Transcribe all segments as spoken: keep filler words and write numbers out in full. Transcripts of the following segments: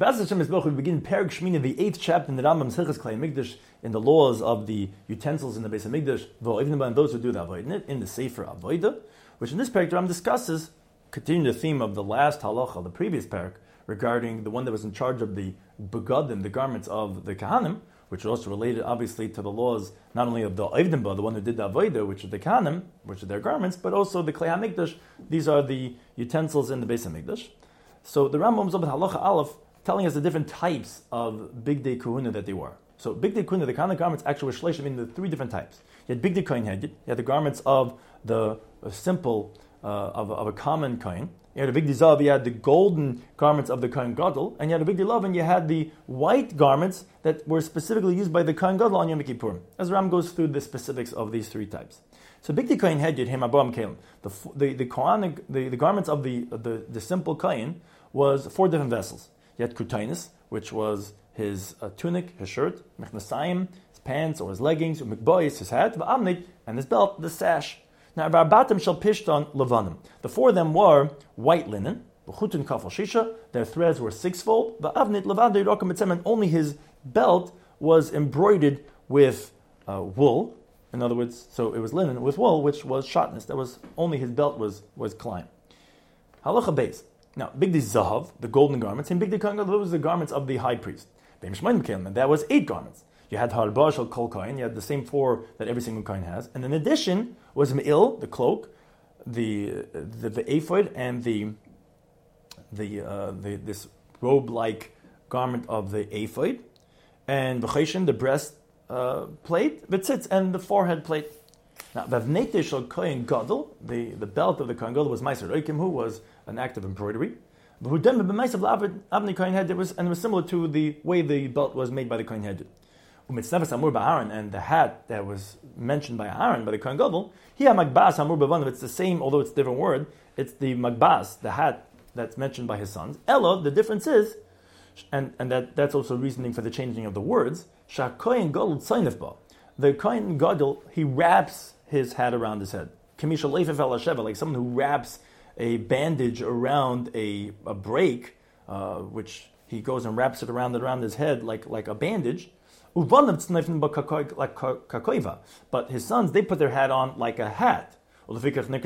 B'ez Hashem Yisborach, we begin Perek Shmini, the eighth chapter in the Rambam's Hilchos Klei Mikdash, in the laws of the utensils in the Beis Hamikdash, and those who do the avodah in the Sefer Avodah, which in this Perek the Rambam discusses, continuing the theme of the last halacha, the previous Perek, regarding the one that was in charge of the begadim, the garments of the Kahanim, which are also related, obviously, to the laws not only of the Oivdim Ba, the one who did the avodah, which are the Kahanim, which are their garments, but also the Klei HaMikdash. These are the utensils in the Beis Hamikdash. So the Rambam is over halacha aleph, telling us the different types of Big Day Kahuna that they were. So Big Day Kahuna, the Kahana garments actually were shleishim in the three different types. You had Big Day Kohen Hedid, you had the garments of the uh, simple, uh, of, of a common Kohen. You had a Big Day Zav, you had the golden garments of the Kohen Gadol, and you had a Big Day Love, and you had the white garments that were specifically used by the Kohen Gadol on Yom Kippurim. As Ram goes through the specifics of these three types. So Big Day Kohen Hedid, him Abraham Kalim, the the the, Kohen, the the garments of the the, the simple Kohen was four different vessels. You had Kutainis, which was his uh, tunic, his shirt, Mechnasayim, his pants or his leggings, Mikbois, his hat, V'amnit, and his belt, the sash. Now, Rabbatim shall pishton levanim. The four of them were white linen, V'chutun kafal shisha, their threads were sixfold, V'avnit levadei rokem etzem, and only his belt was embroidered with uh, wool. In other words, so it was linen with wool, which was shotness. That was only his belt was was klein. Halacha beis. Now, Big Day Zahav, the golden garments, and Big Day Kohen Gadol, those were the garments of the high priest. And that was eight garments. You had Harbah Shel Kol Kohen, you had the same four that every single Kohen has. And in addition was Me'il, the cloak, the the, the ephod, and the the, uh, the this robe-like garment of the ephod, and V'cheshen, the breast uh, plate, V'tzitz, and the forehead plate. Now, Vavnete Shel Kohen Gadol, the, the belt of the Kohen Gadol was Meiser Oikim, who was an act of embroidery. But Avnei Kohen Hedid was, and it was similar to the way the belt was made by the Kohen Hedid. Umitznevas Amur Ba'aron, and the hat that was mentioned by Aaron, by the Kohen Gadol, here Magbas Amur Ba'avanav, it's the same, although it's a different word, it's the Magbas, the hat that's mentioned by his sons. Elo, the difference is, and, and that, that's also reasoning for the changing of the words, Shah Kohen Gadol Tzaynef Ba. The Kohen Gadol, he wraps his hat around his head. Kamisha Leifef El Hasheva, like someone who wraps a bandage around a, a break, uh, which he goes and wraps it around around his head like, like a bandage. But his sons, they put their hat on like a hat. That's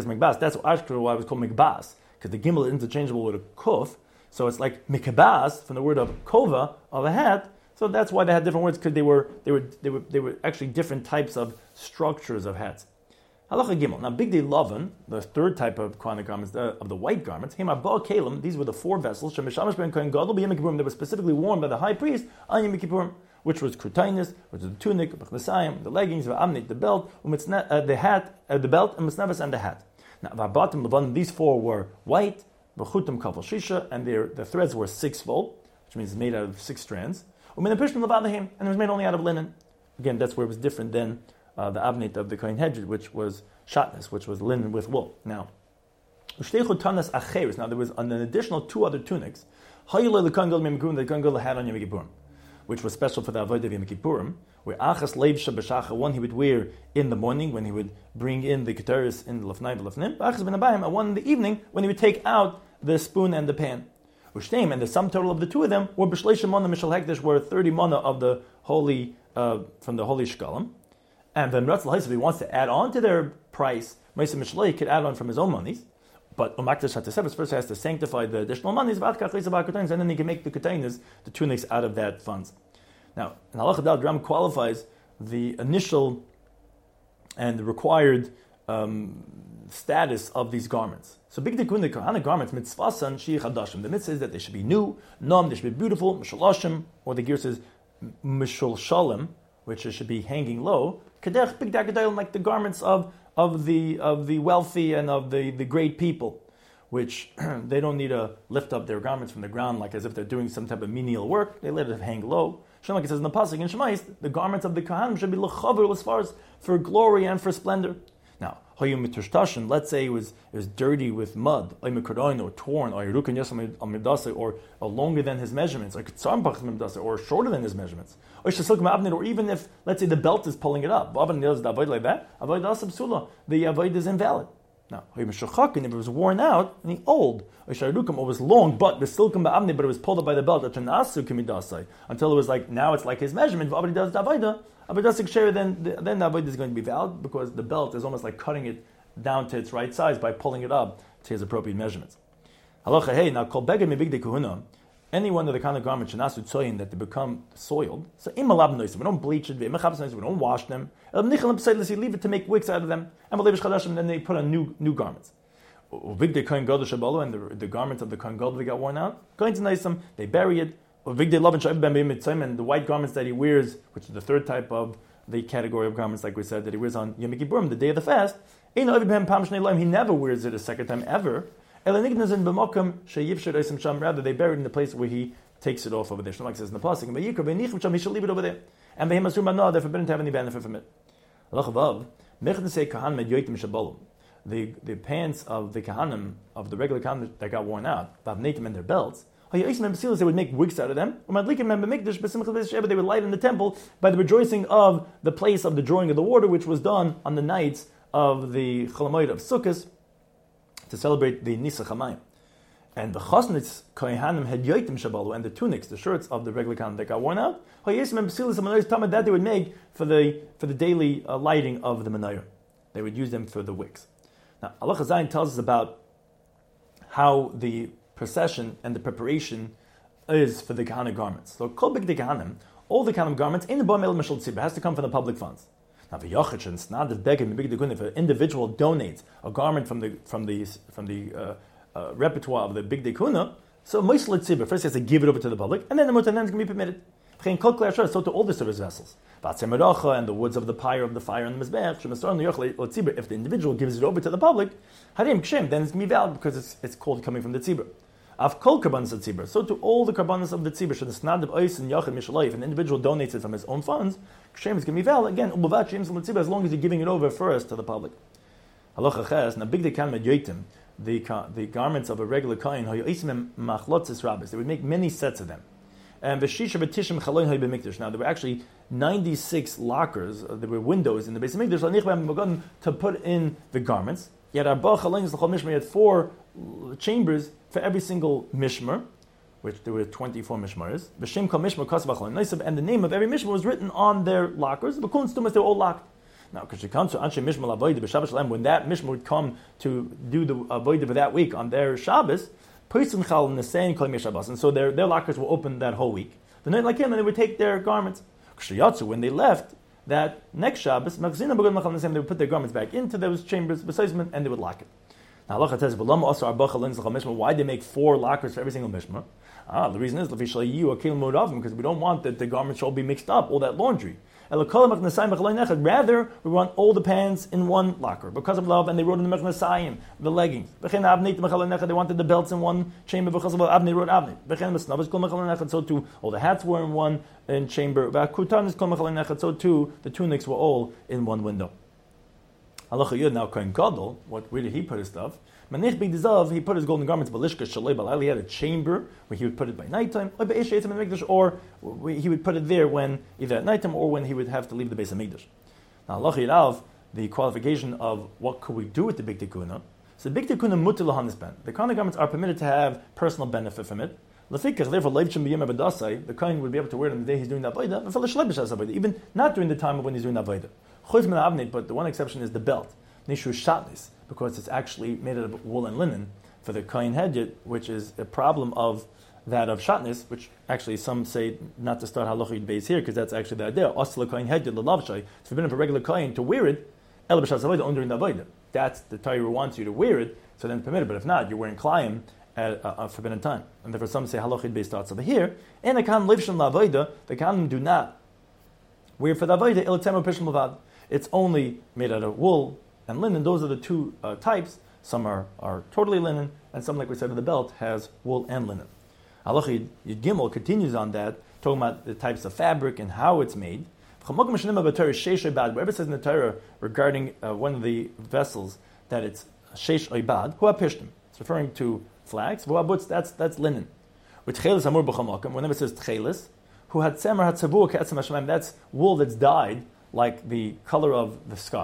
why I was called mikbas, because the gimel is interchangeable with a kuf. So it's like mikbas from the word of kova, of a hat. So that's why they had different words, because they were they were they were they were actually different types of structures of hats. Halacha Gimel. Now, Big Day Lavan, the third type of Kohanim garments, uh, of the white garments, Hema Ba Kalim, these were the four vessels, Shemishamash Ben Kohen Gadol B'Yom Kippurim, that were specifically worn by the high priest on Yom Kippurim, which was Krutainis, which was the tunic, B'Chnesayim, the leggings, V'Amnit, the belt, uh, the hat, uh, the belt, and Misnevas, and the hat. Now, V'Abatim Lavan, these four were white, V'Chutim Kafal Shisha, and their the threads were sixfold, which means made out of six strands. U'Min Apishtim Levadahim, and it was made only out of linen. Again, that's where it was different than uh, the Avnit of the Kohen Hedjid, which was shotness, which was linen with wool. Now, now there was an additional two other tunics, the Kohen Gadol had on Yom Kippurim, which was special for the avodah of Yom Kippurim, where achas leibsha b'shacha, one he would wear in the morning when he would bring in the keteris in the lefnai v'lefnim, achas ben abayim, and one in the evening when he would take out the spoon and the pan. And the sum total of the two of them were b'shleisha mana mishal hekdesh, were thirty mana of the holy uh, from the holy shkalim. And then Ratzal Haisa, if he wants to add on to their price, Meisa Mishlei could add on from his own monies. But Umakdash Hatasevas first has to sanctify the additional monies, and then he can make the kutainas, the tunics, out of that funds. Now, in Halacha Dal, Ram qualifies the initial and the required um, status of these garments. So, Big Tikun, the Kohana garments, mitzvasan shi chadashim. The mitzvah is that they should be new, nom, they should be beautiful, mishalashim, or the gear says mishul shalim, which should be hanging low. Kadech Big Dagadayim, like the garments of of the of the wealthy and of the, the great people, which they don't need to lift up their garments from the ground like as if they're doing some type of menial work. They let it hang low. Like it says in the pasuk in Shemais, the garments of the Kohanim should be lechaver as far as for glory and for splendor. Now, let's say it was it was dirty with mud, or torn, or longer than his measurements, or shorter than his measurements, or even if, let's say, the belt is pulling it up, like that, the avoid is invalid. Now, if it was worn out, and old, or it was long, but but it was pulled up by the belt, until it was like, now it's like his measurement, then, then the avodah is going to be valid, because the belt is almost like cutting it down to its right size by pulling it up to his appropriate measurements. Halacha hey, now kol beged mibigdei kahuna, any one of the kind of garments shenasu tzoyin that they become soiled. So im alab noisim, we don't bleach it, we don't wash them. You leave it to make wicks out of them, and then they put on new new garments. Uvigdei kohen gadol shabalo, and the, the garments of the kohen gadol that got worn out, going to noisim, they bury it. Uvigdei lavan sha'iv ben b'mitzayim, and the white garments that he wears, which is the third type of the category of garments, like we said, that he wears on Yom Kippurim, the day of the fast. He never wears it a second time ever. Rather, they bury it in the place where he takes it off over there. Like says in the pasuk, he should leave it over there. And they're forbidden to have any benefit from it. The the pants of the kahanim, of the regular kahanim that got worn out, and their belts, they would make wigs out of them. They would light in the temple by the rejoicing of the place of the drawing of the water, which was done on the nights of the Cholamoid of Sukkot, to celebrate the Nisach HaMayim. And the Chosnitz Kohanim had yoitim shabalu, and the tunics, the shirts of the regular Kohanim that got worn out, that they would make for the for the daily uh, lighting of the menorah. They would use them for the wicks. Now, Allah Chazayin tells us about how the procession and the preparation is for the Kahana garments. So, Kol B'Gdei Kahanim, all the Kahanim garments in the Ba'am El Mishal Tzibur has to come from the public funds. Now, the Yochid, it's not the Beged, if an individual donates a garment from the from the from the uh, uh, repertoire of the Big Dekuna, so Moisel Tzibur first he has to give it over to the public, and then the Mutanen is going to be permitted. So to all the service vessels, and the woods of the pyre of the fire and the mizbech. If the individual gives it over to the public, then it's going to be valid because it's, it's called coming from the tzibur. Av kol karbanos tzibur. So to all the karbanos of the tzibur, should the snad of ois and yachid mishalayif, if an individual donates it from his own funds, kshem is going to be valid again. Ubavat shem tzibur, as long as you're giving it over first to the public. Halacha ches. Now big dekan medyotim, the the garments of a regular kohen, hoyoisimem machlotzis rabbis. They would make many sets of them. And now there were actually ninety-six lockers, uh, there were windows in the Beis Hamikdash to put in the garments. Yet our had four chambers for every single mishmar, which there were twenty-four mishmaras. And the name of every mishmar was written on their lockers. They were all locked. Now, because you come to Anshe Mishmar Avodah, when that mishmar would come to do the Avodah for that week on their Shabbos, and so their, their lockers were open that whole week. The night like him, and they would take their garments. When they left that next Shabbos, they would put their garments back into those chambers, and they would lock it. Now Allah says, why they make four lockers for every single mishmar? Ah, the reason is because we don't want that the garments should all be mixed up, all that laundry. Rather, we want all the pants in one locker because of love, and they wrote in the Mechnasayim, the leggings. They wanted the belts in one chamber because of love. Avnei wrote Avnei. So too, all the hats were in one in chamber. So too, the tunics were all in one window. Halacha Yud, now Kohen Gadol, what where did he put his stuff? Manich b'dizav, he put his golden garments balishka shalei balal. He had a chamber where he would put it by nighttime, or he would put it there when either at nighttime or when he would have to leave the Beis Hamikdash. Now Halacha Yirav, the qualification of what could we do with the big tikuna. So the big tikuna mutar lahanis ben. The Kohen garments are permitted to have personal benefit from it. Lefikach, therefore, leivchim b'yem abadasai, the Kohen would be able to wear it on the day he's doing that avodah, even not during the time of when he's doing that avodah. But the one exception is the belt, nishu shatnis, because it's actually made out of wool and linen for the kohen hedjit, which is a problem of that of shatnis, which actually some say not to start halachah base here because that's actually the idea. Osla kohen hedjit lelavshay. It's forbidden for regular kohen to wear it. El b'shas avodah only during the avodah. That's the Torah wants you to wear it, so then permitted. But if not, you're wearing klayim at a, a forbidden time. And therefore, some say halachah base starts over here. And the kohen livshim la'avodah, the kohen do not wear for the avodah el temu pishim levad. It's only made out of wool and linen. Those are the two uh, types. Some are, are totally linen, and some, like we said in the belt, has wool and linen. Halacha Yud Gimel continues on that, talking about the types of fabric and how it's made. Wherever it says in the Torah regarding uh, one of the vessels that it's sheish oibad, hu apishtim. It's referring to flax. That's that's linen. With chelis amur b'chamakim, whenever it says chelis, who had tzemer hatzavu ke'etzem hashemayim, that's wool that's dyed like the color of the skies.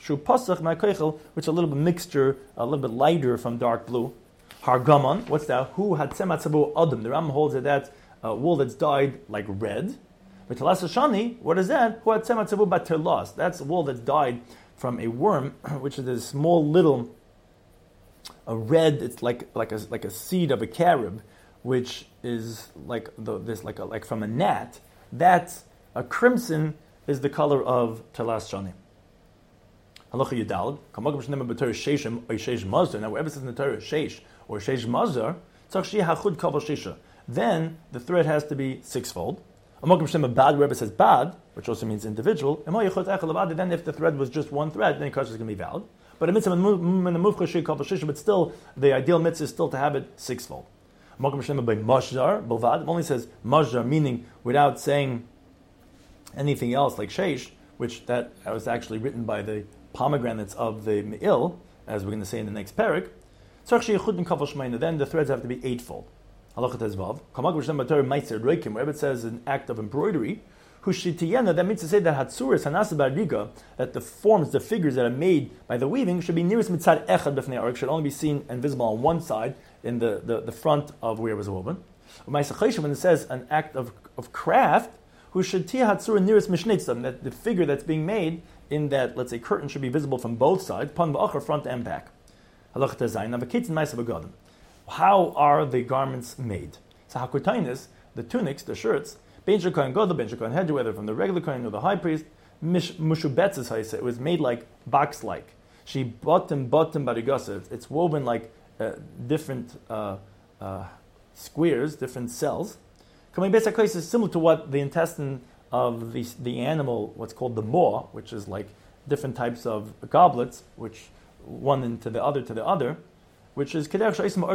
shu pasach ma'koichel, which is a little bit mixture, a little bit lighter from dark blue. Hargamon, what's that? Who had sematzabu adam? The Ram holds that that's uh, wool that's dyed like red. But Talas Shani, what is that? Who had sematzabu baterlos? That's wool that's dyed from a worm, which is a small little, a red. It's like like a like a seed of a carob, which is like the, this like a, like from a gnat. That's a crimson is the color of Talas Shani. Halacha Yudal. Kamagam Shnema b'Torah Sheshim or Shesh Mazar. Now, wherever it says in the Torah Shesh or Shesh Mazar, tzach hachud kaval shisha. Then the thread has to be sixfold. Amagam Shnema Bad, wherever it says Bad, which also means individual. Then, if the thread was just one thread, then the kasha is going to be valid. But a mitzvah in the mufcha she kaval shisha, but still the ideal mitzvah is still to have it sixfold. Amagam Shnema by Mazar Bovad. It only says Mazar, meaning without saying anything else like Shesh, which that was actually written by the pomegranates of the Me'il, as we're going to say in the next parak. Then the threads have to be eightfold. Wherever it says an act of embroidery, that means to say that Hatsuris Hanasa Bariga, that the forms, the figures that are made by the weaving, should be nearest mitzad echad b'fnei arik, should only be seen and visible on one side, in the, the, the front of where it was woven. When it says an act of, of craft, who should tia Hatsura nearest mishnitzam, that the figure that's being made in that, let's say, curtain should be visible from both sides, pan v'achar, front and back. How are the garments made? So hakutainis, the tunics, the shirts, benja kohen gadol, benja kohen hedger, whether from the regular kohen or the high priest, mushubetzes haisa, it was made like box-like. She bottom bottom barigasa. It's woven like uh, different uh, uh, squares, different cells. Coming basically is similar to what the intestine of the the animal, what's called the maw, which is like different types of goblets, which one into the other to the other, which is like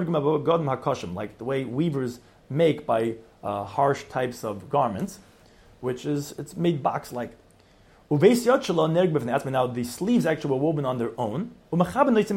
the way weavers make by uh, harsh types of garments, which is it's made box-like. Now the sleeves actually were woven on their own, but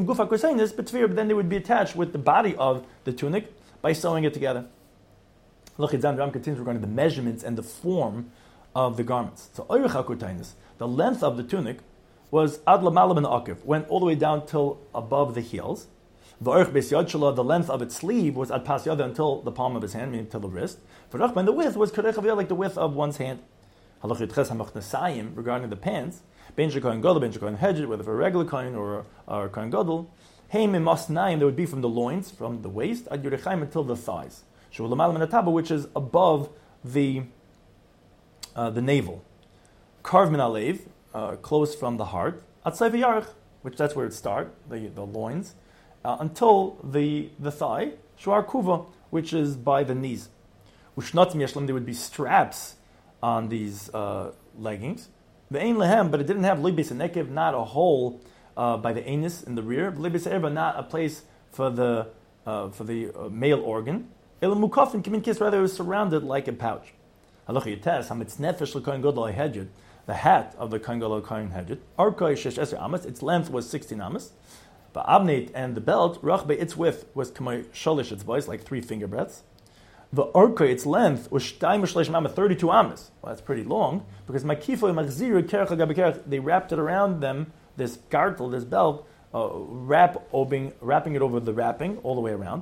then they would be attached with the body of the tunic by sewing it together. Look, Ram continues regarding the measurements and the form of the garments. So, the length of the tunic was ad lamalam and akiv, went all the way down till above the heels. The length of its sleeve was ad pas yada, until the palm of his hand, meaning till the wrist. And the width was like the width of one's hand. Regarding the pants, ben shekohen gadol, ben shekohen hedger, whether for a regular kohen or a kohen gadol, heim imasnaim, they would be from the loins, from the waist, ad yurechaim, until the thighs, which is above the uh, the navel. Karv min alev, uh, close from the heart, at yarech, which that's where it starts, the, the loins, uh, until the the thigh, shuar kuva, which is by the knees. Ushnatzim yeshlam, there would be straps on these uh, leggings. The ein lehem, but it didn't have libis and nekev, not a hole uh, by the anus in the rear. Libis erba, not a place for the uh, for the uh, male organ. El mukafin kimin kis, rather it was surrounded like a pouch. Halacha yites hamitz nefesh l'kohen gadol hedjed, the hat of the kohen gadol kohen hedjed. Arkoi shesh eser amas, its length was sixteen amas. But abnate, and the belt rachbe, its width was kamay sholish, its voice, like three finger breadths. The arkoi, its length, was shtayim shleishim amas, thirty-two amas. Well, that's pretty long, because makifo machziru kerach agabe kerach, they wrapped it around them, this gartel, this belt, uh, wrap, obing, wrapping it over the wrapping, all the way around.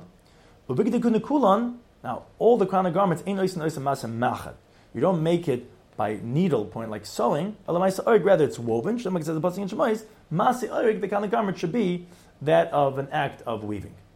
Now, all the crown of garments, you don't make it by needle point like sewing, rather it's woven. The kind of garment should be that of an act of weaving.